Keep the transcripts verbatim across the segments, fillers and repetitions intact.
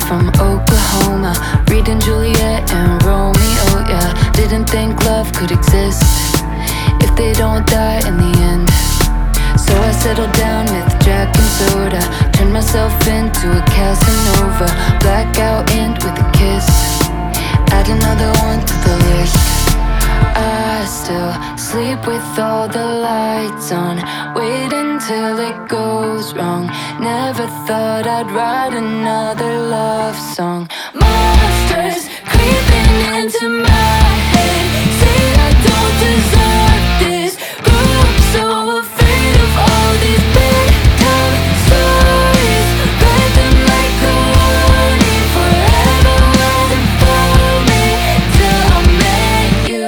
from Oklahoma, reading Juliet and Romeo, yeah. Didn't think love could exist if they don't die in the end. So I settled down with Jack and soda, turned myself into a Casanova. Blackout end with a kiss, add another one to the list. I still sleep with all the lights on, wait until it goes wrong. Never thought I'd write another love song. Monsters creeping into my head, say I don't deserve this. Grew up so afraid of all these bedtime stories, read them like a warning, forever waiting for me till I met you.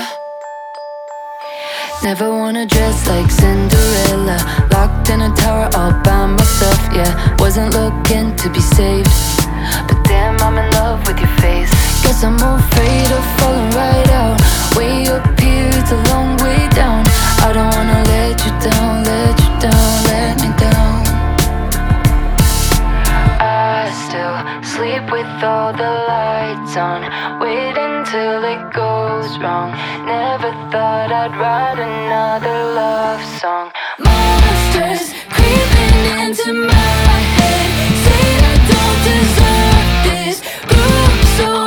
Never wanna dress like Cinderella, locked in a tower all by myself, yeah. Wasn't looking to be saved, but damn, I'm in love with your face. Guess I'm afraid of falling right out. Way up here, it's a long way down. I don't wanna let you down, let you down, let me down. I still sleep with all the lights on, wait until it goes wrong. Never thought I'd write another love song. Monsters creeping into my head, say I don't deserve this. Grew up so